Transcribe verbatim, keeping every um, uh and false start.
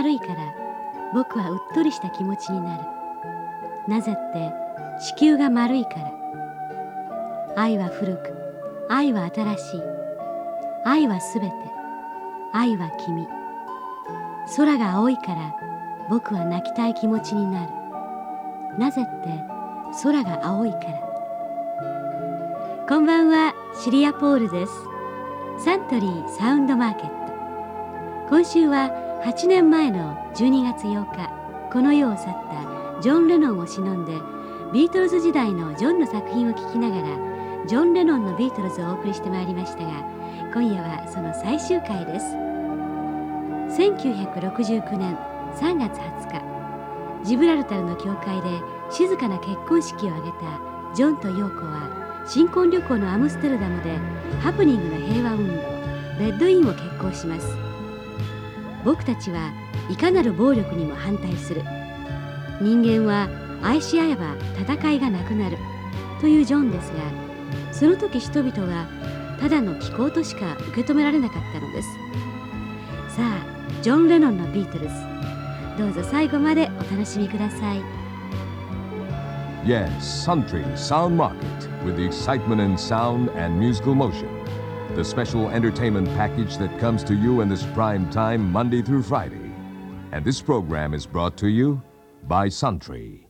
丸いから僕はうっとりした気持ちになる。なぜって地球が丸いから。愛は古く、愛は新しい、愛はすべて、愛は君。空が青いから僕は泣きたい気持ちになる。なぜって空が青いから。こんばんは、シリア・ポールです。サントリーサウンドマーケット。今週ははちねんまえのじゅうにがつようか、この世を去ったジョン・レノンを偲んで、ビートルズ時代のジョンの作品を聴きながらジョン・レノンのビートルズをお送りしてまいりましたが、今夜はその最終回です。せんきゅうひゃくろくじゅうきゅうねんさんがつはつか、ジブラルタルの教会で静かな結婚式を挙げたジョンとヨーコは、新婚旅行のアムステルダムでハプニングの平和運動レッドインを決行します。僕たちはいかなる暴力にも反対する。人間は愛し合えば戦いがなくなるというジョンですが、その時人々はただの気候としか受け止められなかったのです。さあ、ジョン・レノンのビートルズ、どうぞ最後までお楽しみください。 Yes, Suntree Sound Market with the excitement in sound and musical motion. The special entertainment package that comes to you in this prime time Monday through Friday. And this program is brought to you by Suntree.